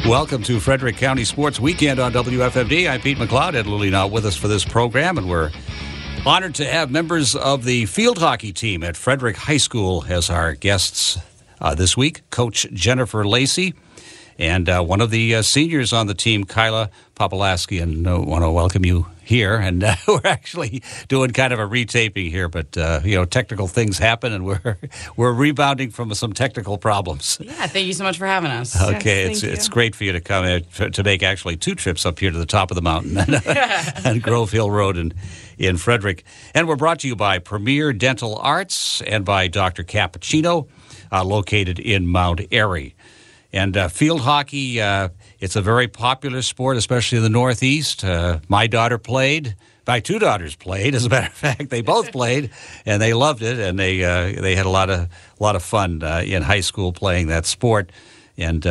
Welcome to Frederick County Sports Weekend on WFMD. I'm Pete McLeod. Ed Lilly now with us for this program, and we're honored to have members of the field hockey team at Frederick High School as our guests this week. Coach Jennifer Lacey and one of the seniors on the team, Kyla Popolaski, and I want to welcome you here. And we're actually doing kind of a retaping here, but technical things happen, and we're rebounding from some technical problems. Yeah, thank you so much for having us. Okay, yes, it's great for you to come to make actually two trips up here to the top of the mountain and Grove Hill Road in Frederick. And we're brought to you by Premier Dental Arts and by Dr. Cappuccino, located in Mount Airy. And field hockey, it's a very popular sport, especially in the Northeast. My daughter played. My two daughters played. As a matter of fact, they both played, and they loved it. And they had a lot of fun in high school playing that sport. And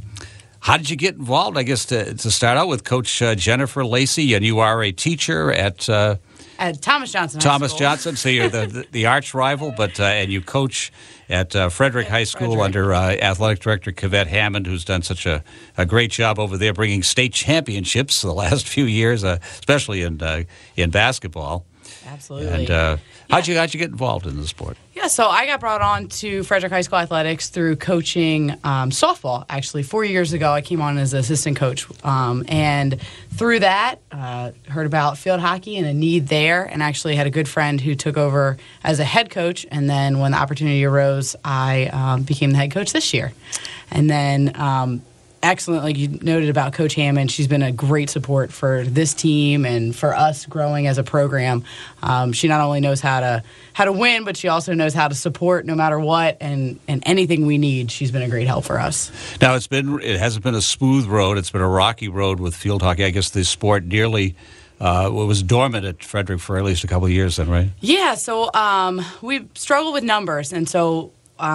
how did you get involved? I guess to start out with, Coach Jennifer Lacey, and you are a teacher at Thomas Johnson. Thomas Johnson. So you're the arch rival, but and you coach at Frederick High School under athletic director Kavette Hammond, who's done such a great job over there, bringing state championships the last few years, especially in basketball. Absolutely. And how'd you get involved in the sport? Yeah, so I got brought on to Frederick High School Athletics through coaching softball. Actually, 4 years ago, I came on as an assistant coach. And through that, heard about field hockey and a need there, and actually had a good friend who took over as a head coach. And then when the opportunity arose, I became the head coach this year. And then excellent, like you noted about Coach Hammond. She's been a great support for this team and for us growing as a program. She not only knows how to win, but she also knows how to support no matter what, and anything we need. She's been a great help for us. Now it hasn't been a smooth road. It's been a rocky road with field hockey. I guess the sport nearly was dormant at Frederick for at least a couple of years then, right? Yeah. So we struggled with numbers, and so.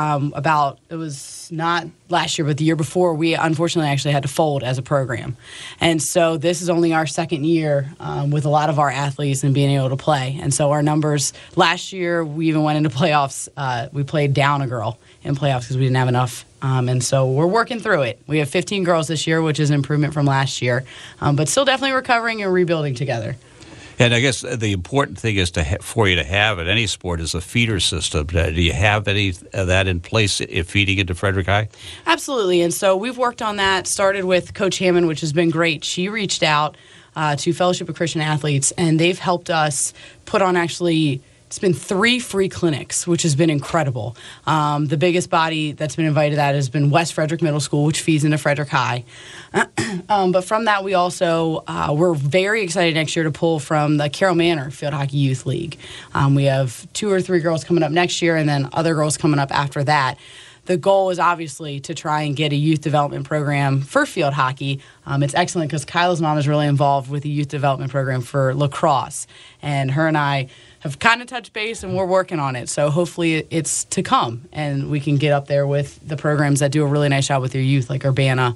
It was not last year, but the year before, we unfortunately actually had to fold as a program. And so this is only our second year with a lot of our athletes and being able to play. And so our numbers, last year, we even went into playoffs. We played down a girl in playoffs because we didn't have enough. And so we're working through it. We have 15 girls this year, which is an improvement from last year, but still definitely recovering and rebuilding together. And I guess the important thing is for you to have at any sport is a feeder system. Do you have any of that in place if feeding into Frederick High? Absolutely. And so we've worked on that, started with Coach Hammond, which has been great. She reached out to Fellowship of Christian Athletes, and they've helped us put on it's been 3 free clinics, which has been incredible. The biggest body that's been invited to that has been West Frederick Middle School, which feeds into Frederick High. But from that, we also, we're very excited next year to pull from the Carroll Manor Field Hockey Youth League. We have 2 or 3 girls coming up next year and then other girls coming up after that. The goal is obviously to try and get a youth development program for field hockey. It's excellent because Kyla's mom is really involved with the youth development program for lacrosse. And her and I have kind of touched base, and we're working on it. So hopefully it's to come, and we can get up there with the programs that do a really nice job with your youth, like Urbana,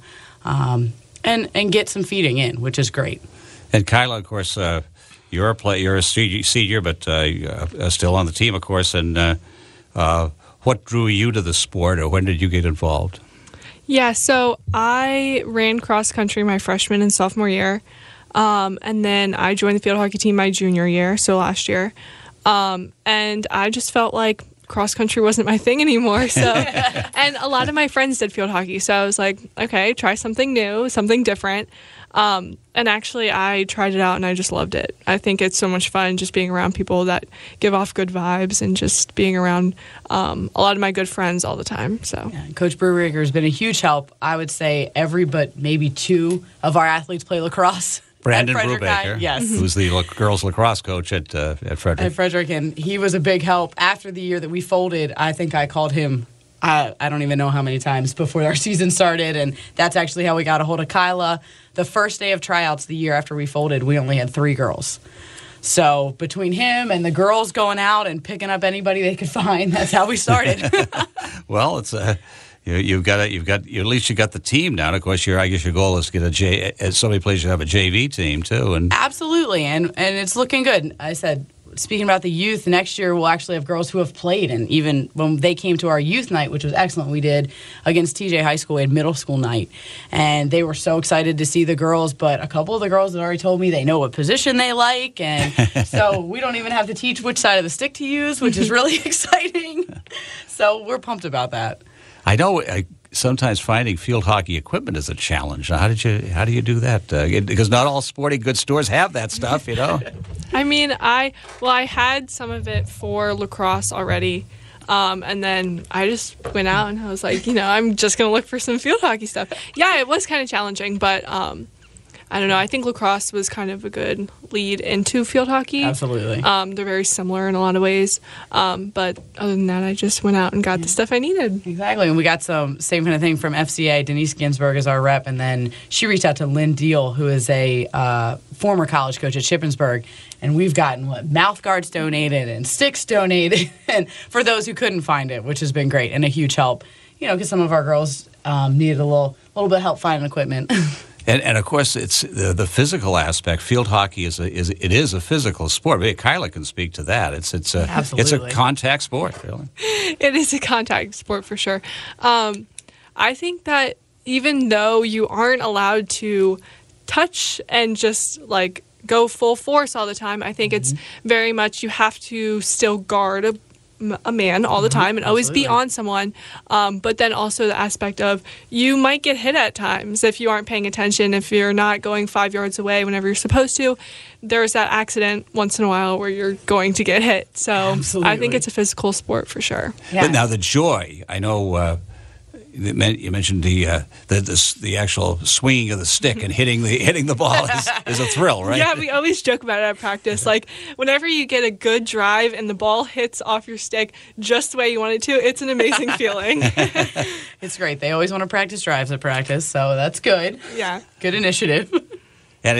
and get some feeding in, which is great. And Kyla, of course, you're a senior, but still on the team, of course. And what drew you to the sport, or when did you get involved? Yeah, so I ran cross country my freshman and sophomore year. And then I joined the field hockey team my junior year, so last year. And I just felt like cross country wasn't my thing anymore. So, and a lot of my friends did field hockey. So I was like, okay, try something new, something different. And actually I tried it out and I just loved it. I think it's so much fun just being around people that give off good vibes and just being around a lot of my good friends all the time. So yeah, Coach Brewraker has been a huge help. I would say every but maybe 2 of our athletes play lacrosse. Brandon Brubaker, yes, who's the girls lacrosse coach at Frederick. At Frederick, and he was a big help. After the year that we folded, I think I called him, I don't even know how many times before our season started, and that's actually how we got a hold of Kyla. The first day of tryouts the year after we folded, we only had 3 girls. So between him and the girls going out and picking up anybody they could find, that's how we started. Well, it's You've got at least you got the team now. And of course, I guess your goal is to get so many places you have a JV team too. And absolutely, and it's looking good. I said speaking about the youth, next year we'll actually have girls who have played. And even when they came to our youth night, which was excellent, we did against TJ High School, we had middle school night. And they were so excited to see the girls. But a couple of the girls had already told me they know what position they like. And so we don't even have to teach which side of the stick to use, which is really exciting. So we're pumped about that. I know sometimes finding field hockey equipment is a challenge. How do you do that? Because not all sporting goods stores have that stuff, you know. I mean, I had some of it for lacrosse already, and then I just went out and I was like, I'm just gonna look for some field hockey stuff. Yeah, it was kind of challenging, but I don't know. I think lacrosse was kind of a good lead into field hockey. Absolutely. They're very similar in a lot of ways. But other than that, I just went out and got the stuff I needed. Exactly. And we got some same kind of thing from FCA. Denise Ginsburg is our rep. And then she reached out to Lynn Deal, who is a former college coach at Shippensburg. And we've gotten mouth guards donated and sticks donated and for those who couldn't find it, which has been great and a huge help. Because some of our girls needed a little bit of help finding equipment. And of course, it's the physical aspect. Field hockey is a physical sport. Maybe Kyla can speak to that. It's a contact sport, really. It is a contact sport for sure. I think that even though you aren't allowed to touch and just go full force all the time, I think it's very much you have to still guard a man all the time and always be on someone, but then also the aspect of you might get hit at times if you aren't paying attention, if you're not going 5 yards away whenever you're supposed to. There's that accident once in a while where you're going to get hit. So Absolutely. I think it's a physical sport for sure. Yeah. But now the joy, I know you mentioned the actual swinging of the stick and hitting the ball is a thrill, right? Yeah, we always joke about it at practice. Whenever you get a good drive and the ball hits off your stick just the way you want it to, it's an amazing feeling. It's great. They always want to practice drives at practice, so that's good. Yeah. Good initiative. And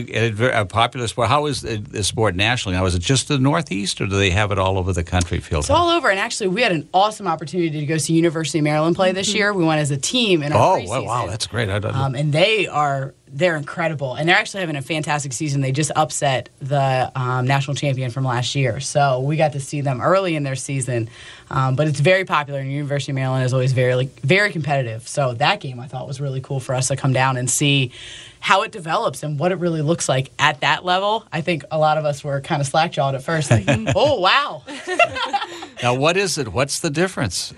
a popular sport. How is the sport nationally? Now, is it just the Northeast, or do they have it all over the country? It's all over. And actually, we had an awesome opportunity to go see University of Maryland play this year. We went as a team in our preseason. Oh, wow, that's great. And they're incredible. And they're actually having a fantastic season. They just upset the national champion from last year. So we got to see them early in their season. But it's very popular, and University of Maryland is always very, very competitive. So that game I thought was really cool for us to come down and see how it develops and what it really looks like at that level. I think a lot of us were kind of slack-jawed at first. Oh, wow. Now, what is it? What's the difference?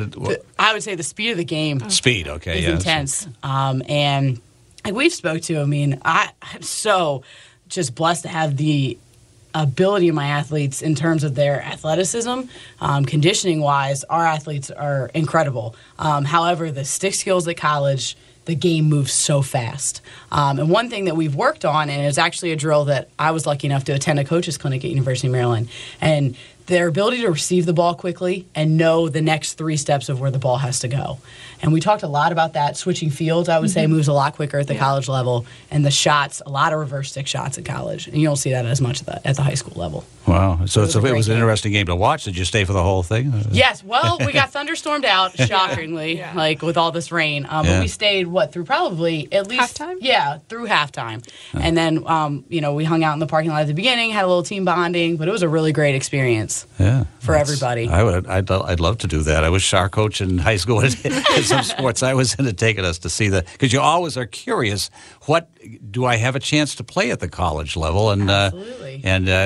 I would say the speed of the game. Speed, okay. Is intense. And we've spoke to, I'm so just blessed to have the ability of my athletes in terms of their athleticism. Conditioning-wise, our athletes are incredible. However, the stick skills at college, the game moves so fast. And one thing that we've worked on, and it's actually a drill that I was lucky enough to attend a coach's clinic at University of Maryland, and their ability to receive the ball quickly and know the next 3 steps of where the ball has to go. And we talked a lot about that. Switching fields, I would say, moves a lot quicker at the college level. And the shots, a lot of reverse stick shots at college. And you don't see that as much at the high school level. Wow. So it was an interesting game to watch. Did you stay for the whole thing? Yes. Well, we got thunderstormed out, shockingly, with all this rain. But we stayed, through probably at least... Halftime? Yeah, through halftime. And then, we hung out in the parking lot at the beginning, had a little team bonding. But it was a really great experience for everybody. I'd love to do that. I was our coach in high school at some sports I was into, taking us to see because you always are curious, what do I have a chance to play at the college level? And Absolutely.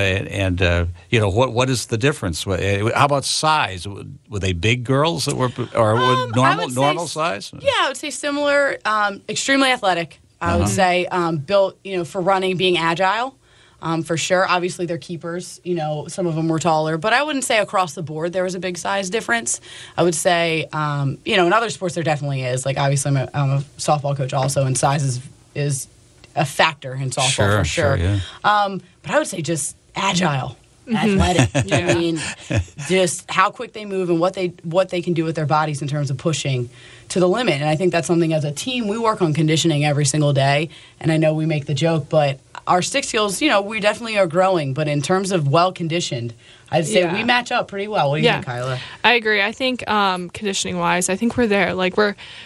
What is the difference? How about size? Were they big girls that were normal size? Yeah, I would say similar. Extremely athletic. I would say built, for running, being agile. For sure. Obviously, they're keepers. Some of them were taller. But I wouldn't say across the board there was a big size difference. I would say, in other sports there definitely is. Obviously, I'm a softball coach also, and size is a factor in softball for sure. Yeah. But I would say just agile. Athletic. Just how quick they move and what they can do with their bodies in terms of pushing to the limit. And I think that's something as a team we work on conditioning every single day. And I know we make the joke, but our stick skills, we definitely are growing. But in terms of well conditioned, I'd say we match up pretty well. What do you think, Kyla? I agree. I think conditioning wise, I think we're there.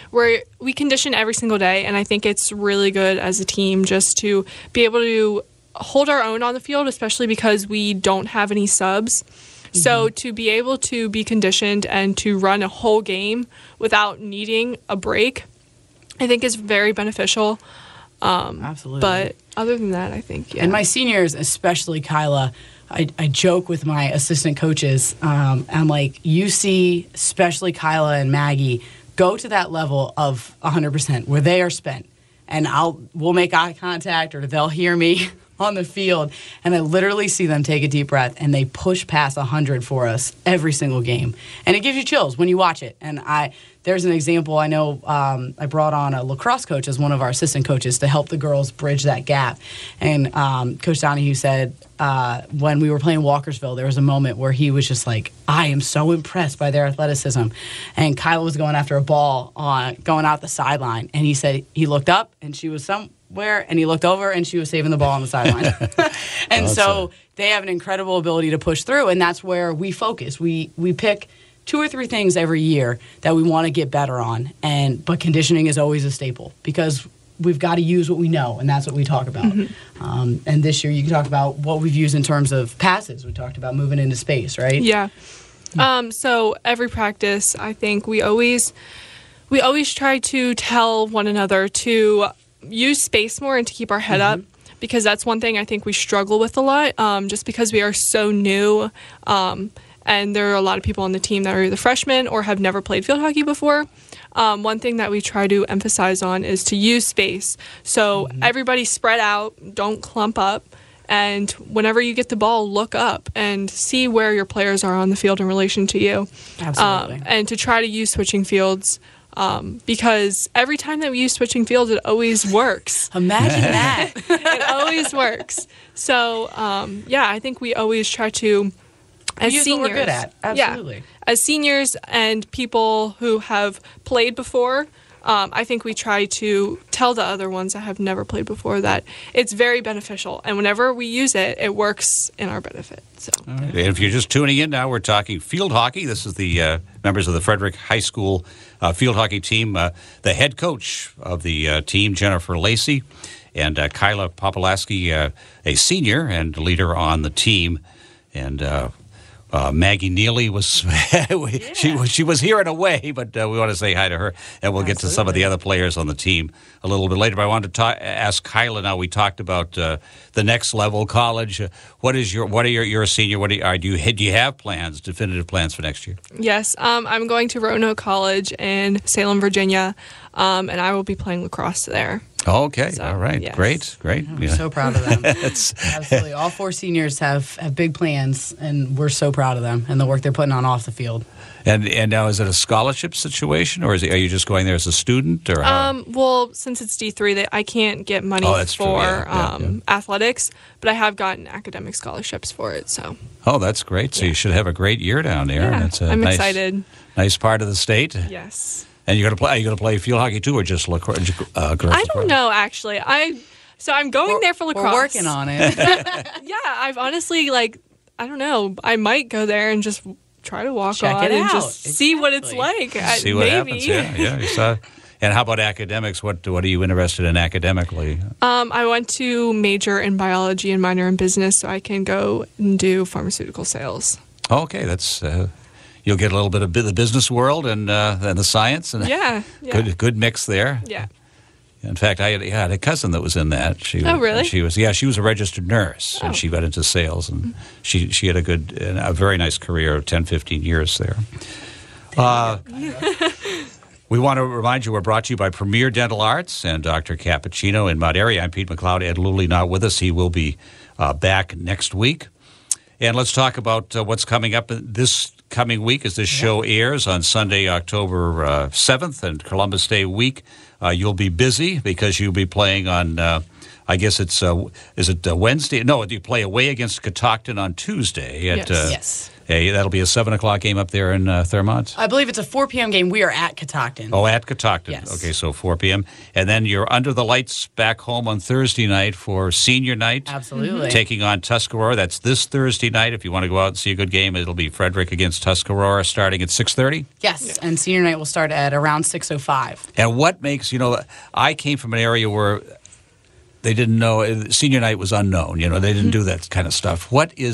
We condition every single day, and I think it's really good as a team just to be able to hold our own on the field, especially because we don't have any subs. So to be able to be conditioned and to run a whole game without needing a break, I think is very beneficial. Absolutely. But other than that, I think, yeah. And my seniors, especially Kyla, I joke with my assistant coaches. I'm like, you see, especially Kyla and Maggie, go to that level of 100% where they are spent. And we'll make eye contact or they'll hear me on the field, and I literally see them take a deep breath, and they push past 100 for us every single game. And it gives you chills when you watch it. And there's an example. I know I brought on a lacrosse coach as one of our assistant coaches to help the girls bridge that gap. And Coach Donahue said when we were playing Walkersville, there was a moment where he was just like, I am so impressed by their athleticism. And Kyla was going after a ball going out the sideline, and he said he looked up, and she was somewhere, and he looked over, and she was saving the ball on the sideline. And so they have an incredible ability to push through, and that's where we focus. We pick 2 or 3 things every year that we want to get better on, but conditioning is always a staple because we've got to use what we know, and that's what we talk about. And this year you can talk about what we've used in terms of passes. We talked about moving into space, right? Yeah. So every practice, I think we always try to tell one another to use space more and to keep our head up, because that's one thing I think we struggle with a lot, just because we are so new. And there are a lot of people on the team that are either freshmen or have never played field hockey before. One thing that we try to emphasize on is to use space. So everybody spread out, don't clump up. And whenever you get the ball, look up and see where your players are on the field in relation to you. Absolutely. And to try to use switching fields, because every time that we use switching fields, it always works. Imagine that. It always works. So, I think we always try to, as use seniors, what we're good at. Absolutely. as seniors and people who have played before, I think we try to tell the other ones that have never played before that it's very beneficial. And whenever we use it, it works in our benefit. So, all right. And if you're just tuning in now, we're talking field hockey. This is the members of the Frederick High School field hockey team. The head coach of the team, Jennifer Lacey, and Kyla Popolaski, a senior and leader on the team. And Maggie Neely was she was here in a way, but we want to say hi to her, and we'll get to some of the other players on the team a little bit later. But I wanted to ask Kyla. Now we talked about the next level, college. You're a senior. Do you have plans, definitive plans for next year? yes, I'm going to Roanoke College in Salem, Virginia, and I will be playing lacrosse there. Okay, So, all right, yes. great. We're so proud of them. Absolutely. All 4 seniors have big plans, and we're so proud of them and the work they're putting on off the field. And now, is it a scholarship situation, or are you just going there as a student? Or Well, since it's D3, I can't get money that's for true. Yeah. athletics, but I have gotten academic scholarships for it. So, that's great. So you should have a great year down there. yeah, It's a I'm nice, excited. Nice part of the state. Yes. And you're going to play field hockey too, or just lacrosse? I don't know, actually. I'm going there for lacrosse. We're working on it. Yeah, I've honestly, I don't know. I might go there and just try to walk Check on it and out. just see what it's like. See what maybe. happens. Yeah. You saw. And how about academics? What are you interested in academically? I went to major in biology and minor in business, so I can go and do pharmaceutical sales. Okay, that's you'll get a little bit of the business world and the science, and Yeah. good mix there. Yeah. In fact, I had a cousin that was in that. Oh, really? She was a registered nurse, and she got into sales, and she had a very nice career of 10, 15 years there. We want to remind you we're brought to you by Premier Dental Arts and Dr. Cappuccino in Mount Airy. I'm Pete McLeod. Ed Luley not with us. He will be back next week. And let's talk about what's coming up this coming week as this show airs on Sunday, October 7th, and Columbus Day week. You'll be busy because you'll be playing on, I guess it's, is it Wednesday? No, you play away against Catoctin on Tuesday. At, Yes. That'll be a 7 o'clock game up there in Thurmont? I believe it's a 4 p.m. game. We are at Catoctin. Oh, at Catoctin. Yes. Okay, so 4 p.m. And then you're under the lights back home on Thursday night for senior night. Absolutely. Taking on Tuscarora. That's this Thursday night. If you want to go out and see a good game, it'll be Frederick against Tuscarora starting at 6:30. Yes, and senior night will start at around 6:05. And what makes, I came from an area where they didn't know. Senior night was unknown. They didn't do that kind of stuff.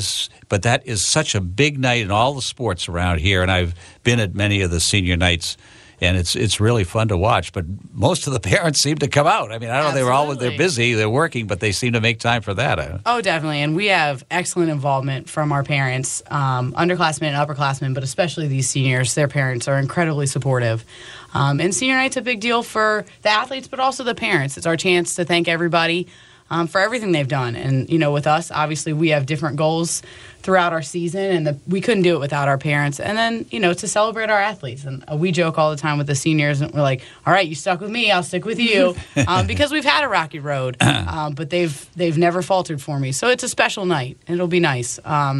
But that is such a big night in all the sports around here, and I've been at many of the senior nights. And it's really fun to watch, but most of the parents seem to come out. I mean, I don't know, they're busy, they're working, but they seem to make time for that. Oh, definitely. And we have excellent involvement from our parents, underclassmen and upperclassmen, but especially these seniors. Their parents are incredibly supportive. And senior night's a big deal for the athletes, but also the parents. It's our chance to thank everybody for everything they've done. And, with us, obviously, we have different goals throughout our season, and we couldn't do it without our parents. And then, to celebrate our athletes. And we joke all the time with the seniors, and we're like, all right, you stuck with me, I'll stick with you, because we've had a rocky road, but they've never faltered for me. So it's a special night, and it'll be nice.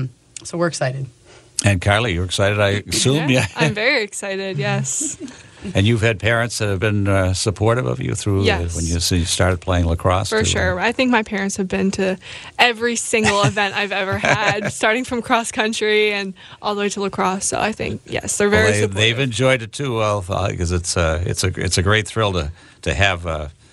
So we're excited. And Kylie, you're excited, I assume? Yeah. I'm very excited, yes. And you've had parents that have been supportive of you through when you started playing lacrosse? For sure. I think my parents have been to every single event I've ever had, starting from cross country and all the way to lacrosse. So I think, yes, they're very supportive. They've enjoyed it too, because it's a great thrill to have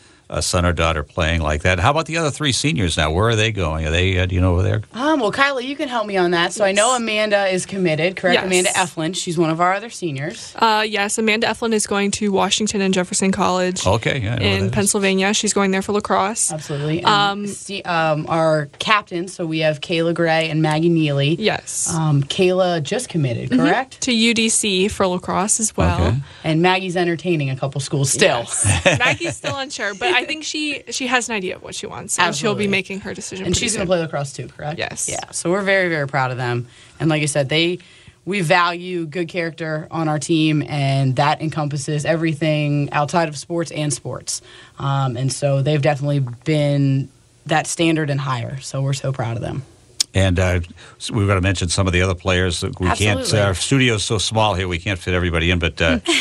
a son or daughter playing like that. How about the other three seniors now? Where are they going? Are they, do you know where they're? Well, Kylie, you can help me on that. So I know Amanda is committed, correct? Yes. Amanda Eflin. She's one of our other seniors. Yes, Amanda Eflin is going to Washington and Jefferson College in Pennsylvania. She's going there for lacrosse. Absolutely. And, our captains, so we have Kayla Gray and Maggie Neely. Yes. Kayla just committed, correct? To UDC for lacrosse as well. Okay. And Maggie's entertaining a couple schools still. Yes. Maggie's still unsure, but I think she has an idea of what she wants, and she'll be making her decision. And she's going to play lacrosse too, correct? Yes. Yeah. So we're very, very proud of them. And like I said, we value good character on our team, and that encompasses everything outside of sports and sports. And so they've definitely been that standard and higher. So we're so proud of them. And we've got to mention some of the other players. We can't. Our studio's so small here, we can't fit everybody in. But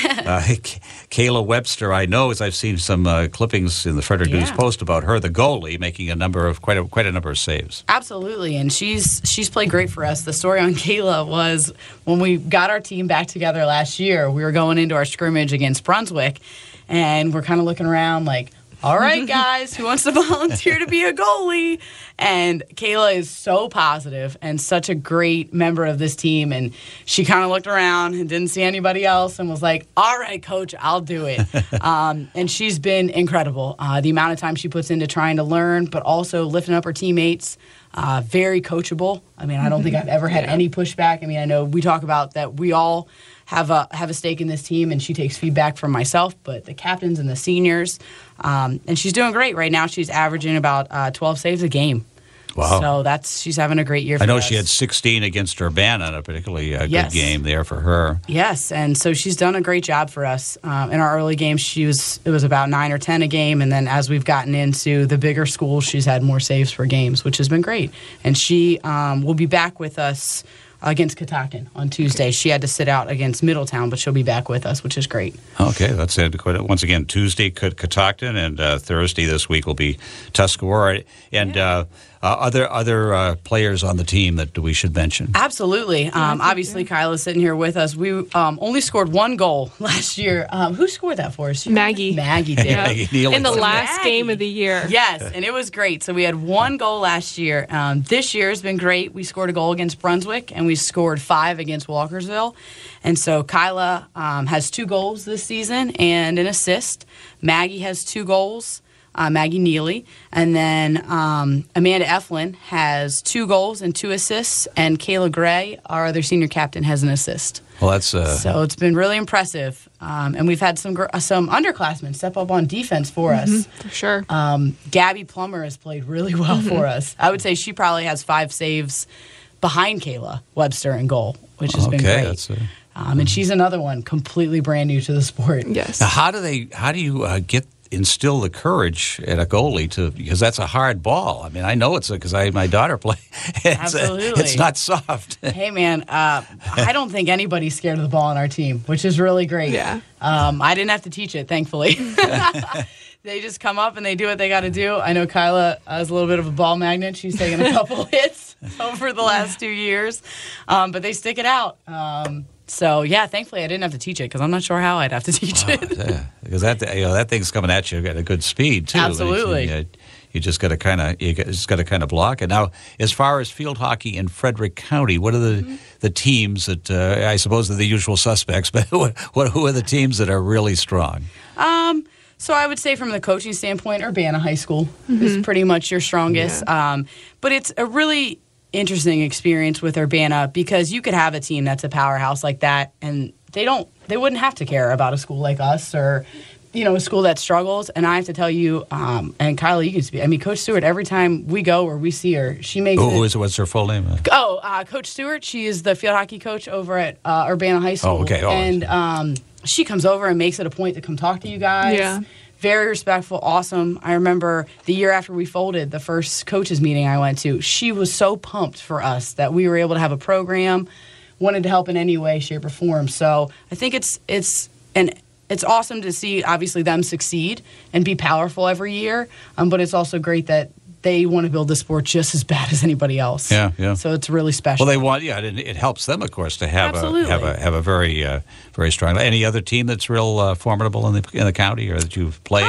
Kayla Webster, I know, as I've seen some clippings in the Frederick News Post about her, the goalie, making quite a number of saves. Absolutely, and she's played great for us. The story on Kayla was when we got our team back together last year. We were going into our scrimmage against Brunswick, and we're kind of looking around like, all right, guys, who wants to volunteer to be a goalie? And Kayla is so positive and such a great member of this team. And she kind of looked around and didn't see anybody else and was like, all right, coach, I'll do it. And she's been incredible. The amount of time she puts into trying to learn, but also lifting up her teammates. Very coachable. I mean, I don't think I've ever had any pushback. I mean, I know we talk about that we all have a stake in this team, and she takes feedback from myself, but the captains and the seniors, and she's doing great right now. She's averaging about 12 saves a game. Wow. So she's having a great year for us. I know she had 16 against Urbana, a particularly good game there for her. Yes, and so she's done a great job for us. In our early games, it was about 9 or 10 a game, and then as we've gotten into the bigger schools, she's had more saves per games, which has been great. And she will be back with us against Catoctin on Tuesday. She had to sit out against Middletown, but she'll be back with us, which is great. Okay, that's it. Once again, Tuesday, Catoctin, and Thursday this week will be Tuscarora. And other players on the team that we should mention? Absolutely. Obviously, Kyla's sitting here with us. We only scored one goal last year. Who scored that for us? Maggie. Maggie did. Maggie Neely. In the last game of the year. Yes, and it was great. So we had one goal last year. This year has been great. We scored a goal against Brunswick, and we scored 5 against Walkersville. And so Kyla has 2 goals this season and an assist. Maggie has 2 goals. Maggie Neely. And then Amanda Eflin has 2 goals and 2 assists. And Kayla Gray, our other senior captain, has an assist. Well, that's so it's been really impressive. And we've had some underclassmen step up on defense for us. For sure. Gabby Plummer has played really well for us. I would say she probably has 5 saves behind Kayla Webster in goal, which has been great. And she's another one completely brand new to the sport. Yes. Now, how do you instill the courage at a goalie because that's a hard ball? I mean, I know it's because my daughter plays. Absolutely. It's not soft. Hey, man, I don't think anybody's scared of the ball on our team, which is really great. Yeah. I didn't have to teach it, thankfully. They just come up and they do what they got to do. I know Kyla is a little bit of a ball magnet. She's taken a couple hits over the last 2 years, but they stick it out. So, yeah, thankfully I didn't have to teach it because I'm not sure how I'd have to teach it. Yeah, because that thing's coming at you at a good speed, too. Absolutely. You just got to kind of block it. Now, as far as field hockey in Frederick County, what are the teams that I suppose are the usual suspects? But who are the teams that are really strong? So I would say from the coaching standpoint, Urbana High School is pretty much your strongest. Yeah. But it's a really interesting experience with Urbana because you could have a team that's a powerhouse like that, and they wouldn't have to care about a school like us or a school that struggles. And I have to tell you, and Kyla, you can speak. I mean, Coach Stewart, every time we go or we see her, she makes what's her full name? Coach Stewart. She is the field hockey coach over at Urbana High School. Oh, okay. And she comes over and makes it a point to come talk to you guys. Yeah. Very respectful, awesome. I remember the year after we folded, the first coaches meeting I went to, she was so pumped for us that we were able to have a program, wanted to help in any way, shape, or form. So I think it's awesome to see, obviously, them succeed and be powerful every year. But it's also great that they want to build the sport just as bad as anybody else. Yeah. So it's really special. Well, they want, it helps them, of course, to have a very very strong. Any other team that's real formidable in the county or that you've played?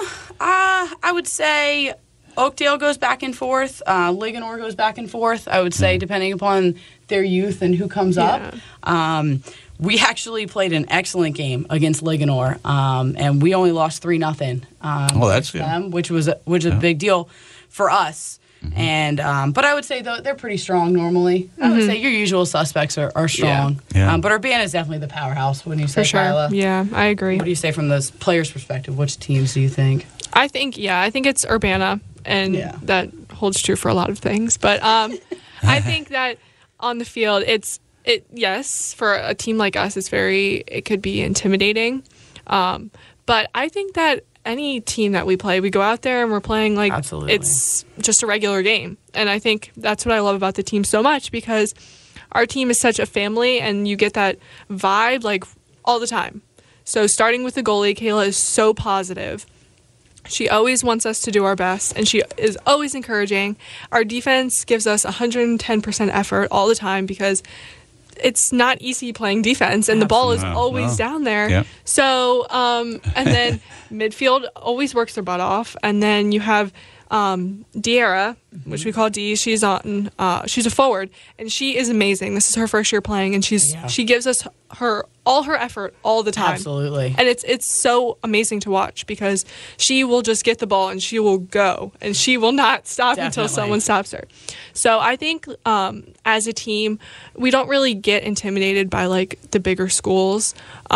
I would say Oakdale goes back and forth. Ligonor goes back and forth. I would say, depending upon their youth and who comes up. We actually played an excellent game against Ligonor, and we only lost 3-0. Well, that's good. Them, which was a big deal for us. And but I would say they're pretty strong normally. I would say your usual suspects are strong. Yeah. But Urbana is definitely the powerhouse. Wouldn't you say, For sure. Kyla? Yeah, I agree. What do you say from the players' perspective? Which teams do you think? I think it's Urbana, and that holds true for a lot of things. But I think that on the field, yes, for a team like us, it could be intimidating. But I think that any team that we play, we go out there and we're playing like Absolutely. It's just a regular game. And I think that's what I love about the team so much, because our team is such a family and you get that vibe like all the time. So starting with the goalie, Kayla is so positive. She always wants us to do our best, and she is always encouraging. Our defense gives us 110% effort all the time because it's not easy playing defense, and the ball is always down there. Yeah. So, and then midfield always works their butt off. And then you have De'Ara, which we call Dee. She's a forward, and she is amazing. This is her first year playing, and she gives us all her effort all the time. Absolutely. And it's so amazing to watch because she will just get the ball and she will go, and she will not stop until someone stops her. So I think as a team, we don't really get intimidated by like the bigger schools,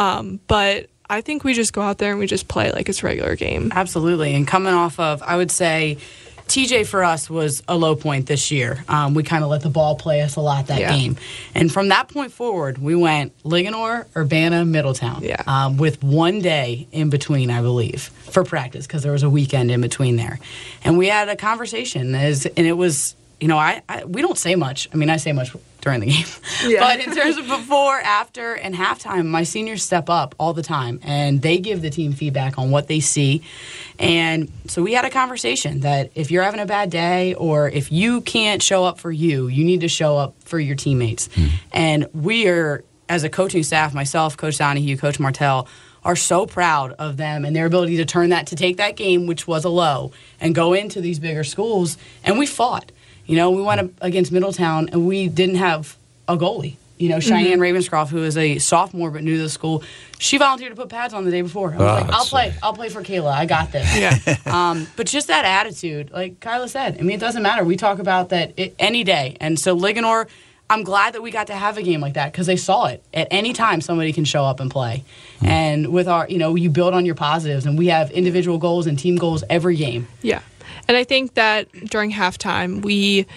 but I think we just go out there and we just play like it's a regular game. Absolutely. And coming off of, I would say, TJ for us was a low point this year. We kind of let the ball play us a lot that game. And from that point forward, we went Ligonor, Urbana, Middletown. With 1 day in between, I believe, for practice, because there was a weekend in between there. And we had a conversation, and it was, we don't say much. I mean, I say much during the game. But in terms of before, after, and halftime, my seniors step up all the time, and they give the team feedback on what they see. And so we had a conversation that if you're having a bad day or if you can't show up for you need to show up for your teammates. And we are, as a coaching staff, myself, Coach Donahue, Coach Martell, are so proud of them and their ability to take that game, which was a low, and go into these bigger schools. And we fought. We went up against Middletown, and we didn't have a goalie. Cheyenne Ravenscroft, who is a sophomore but new to the school, she volunteered to put pads on the day before. I was like, I'll play for Kayla. I got this. But just that attitude, like Kyla said, I mean, it doesn't matter. We talk about that any day. And so Ligonor, I'm glad that we got to have a game like that because they saw it. At any time, somebody can show up and play. And with our, you build on your positives, and we have individual goals and team goals every game. Yeah. And I think that during halftime, we,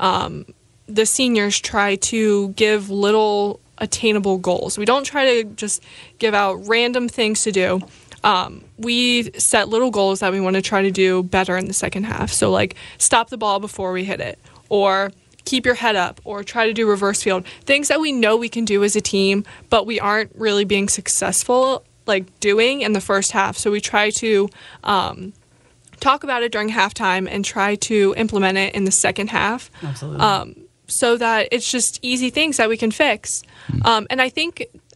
the seniors try to give little attainable goals. We don't try to just give out random things to do. We set little goals that we want to try to do better in the second half. So like stop the ball before we hit it, or keep your head up, or try to do reverse field. Things that we know we can do as a team, but we aren't really being successful like doing in the first half. So we try to talk about it during halftime and try to implement it in the second half. Absolutely. So that it's just easy things that we can fix. And I think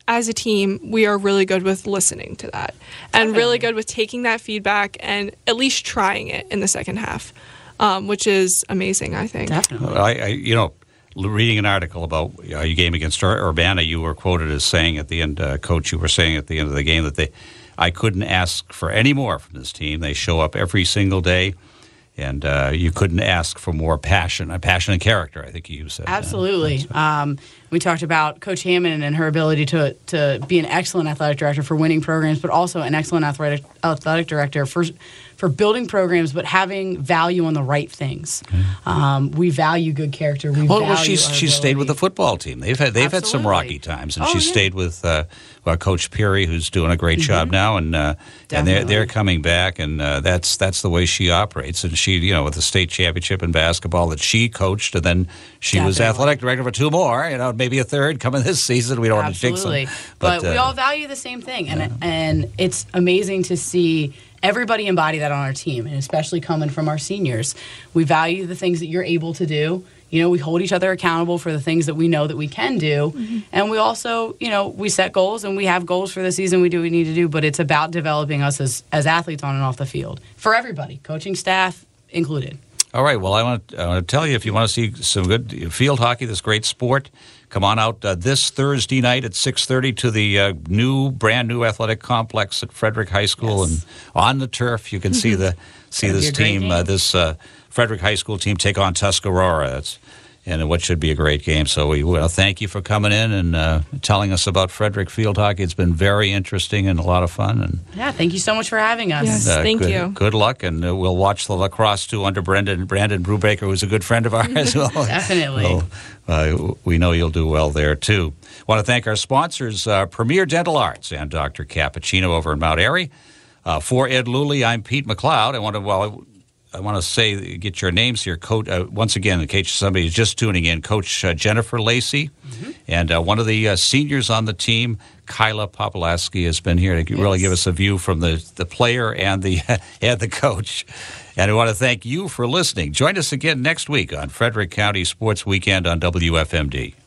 as a team, we are really good with listening to that and really good with taking that feedback and at least trying it in the second half, which is amazing, I think. Definitely. Reading an article about your game against Urbana, you were quoted as saying at the end, Coach, you were saying at the end of the game that I couldn't ask for any more from this team. They show up every single day. And you couldn't ask for more passion and character, I think you said. Absolutely. We talked about Coach Hammond and her ability to be an excellent athletic director for winning programs, but also an excellent athletic director for building programs, but having value on the right things. We value good character. She's stayed with the football team. They've had some rocky times, and she's stayed with Coach Peary, who's doing a great job now, and they're coming back, and that's the way she operates. And she, with the state championship in basketball that she coached, and then she was athletic director for 2 more, maybe a third coming this season. We don't want to jinx them. But we all value the same thing, and it's amazing to see everybody embody that on our team, and especially coming from our seniors. We value the things that you're able to do. We hold each other accountable for the things that we know that we can do. And we also, we set goals, and we have goals for the season. We do what we need to do, but it's about developing us as athletes on and off the field for everybody, coaching staff included. All right. Well, I want to tell you, if you want to see some good field hockey, this great sport, come on out this Thursday night at 6:30 to the brand new athletic complex at Frederick High School, and on the turf you can see this team, this Frederick High School team take on Tuscarora. And what should be a great game. So we will thank you for coming in and telling us about Frederick field hockey. It's been very interesting and a lot of fun. And thank you so much for having us. Yes, thank you. Good luck, and we'll watch the lacrosse too under Brandon Brubaker, who's a good friend of ours. Definitely. We know you'll do well there too. Want to thank our sponsors, Premier Dental Arts and Dr. Cappuccino over in Mount Airy. For Ed Luley, I'm Pete McLeod. I want to say, get your names here. Coach, once again, in case somebody is just tuning in, Coach Jennifer Lacey, and one of the seniors on the team, Kyla Popolaski, has been here to really give us a view from the player and the coach. And I want to thank you for listening. Join us again next week on Frederick County Sports Weekend on WFMD.